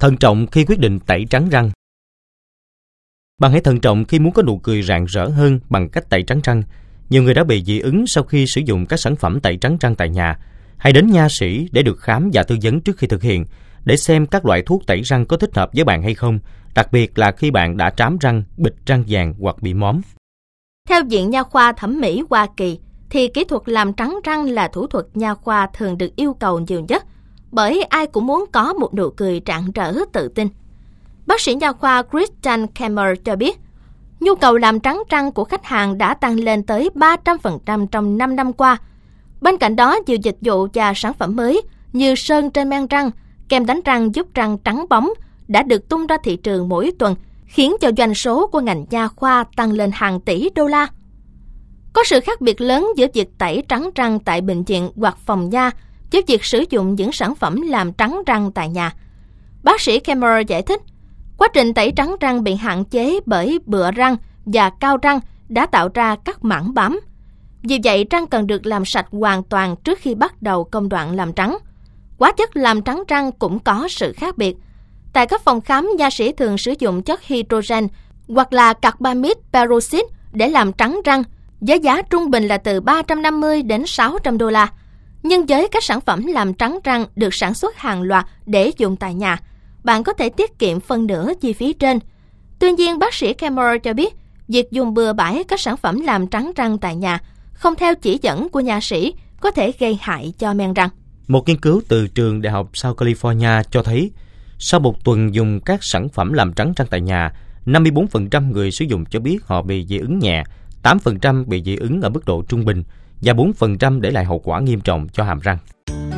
Thận trọng khi quyết định tẩy trắng răng. Bạn hãy thận trọng khi muốn có nụ cười rạng rỡ hơn bằng cách tẩy trắng răng. Nhiều người đã bị dị ứng sau khi sử dụng các sản phẩm tẩy trắng răng tại nhà. Hãy đến nha sĩ để được khám và tư vấn trước khi thực hiện, để xem các loại thuốc tẩy răng có thích hợp với bạn hay không, đặc biệt là khi bạn đã trám răng, bịt răng vàng hoặc bị móm. Theo Viện Nha khoa Thẩm mỹ Hoa Kỳ, thì kỹ thuật làm trắng răng là thủ thuật nha khoa thường được yêu cầu nhiều nhất, bởi ai cũng muốn có một nụ cười rạng rỡ tự tin. Bác sĩ nha khoa Christian Kemmer cho biết, nhu cầu làm trắng răng của khách hàng đã tăng lên tới 300% trong 5 năm qua. Bên cạnh đó, nhiều dịch vụ và sản phẩm mới như sơn trên men răng, kem đánh răng giúp răng trắng bóng đã được tung ra thị trường mỗi tuần, khiến cho doanh số của ngành nha khoa tăng lên hàng tỷ đô la. Có sự khác biệt lớn giữa việc tẩy trắng răng tại bệnh viện hoặc phòng nha với việc sử dụng những sản phẩm làm trắng răng tại nhà. Bác sĩ Kemmer giải thích, quá trình tẩy trắng răng bị hạn chế bởi bựa răng và cao răng đã tạo ra các mảng bám. Vì vậy, răng cần được làm sạch hoàn toàn trước khi bắt đầu công đoạn làm trắng. Hóa chất làm trắng răng cũng có sự khác biệt. Tại các phòng khám, nha sĩ thường sử dụng chất hydrogen hoặc là carbamide peroxide để làm trắng răng, với giá trung bình là từ 350 đến 600 đô la. Nhưng với các sản phẩm làm trắng răng được sản xuất hàng loạt để dùng tại nhà, bạn có thể tiết kiệm phân nửa chi phí trên. Tuy nhiên, bác sĩ Kemmer cho biết, việc dùng bừa bãi các sản phẩm làm trắng răng tại nhà không theo chỉ dẫn của nha sĩ có thể gây hại cho men răng. Một nghiên cứu từ trường Đại học South California cho thấy, sau một tuần dùng các sản phẩm làm trắng răng tại nhà, 54% người sử dụng cho biết họ bị dị ứng nhẹ, 8% bị dị ứng ở mức độ trung bình và 4% để lại hậu quả nghiêm trọng cho hàm răng.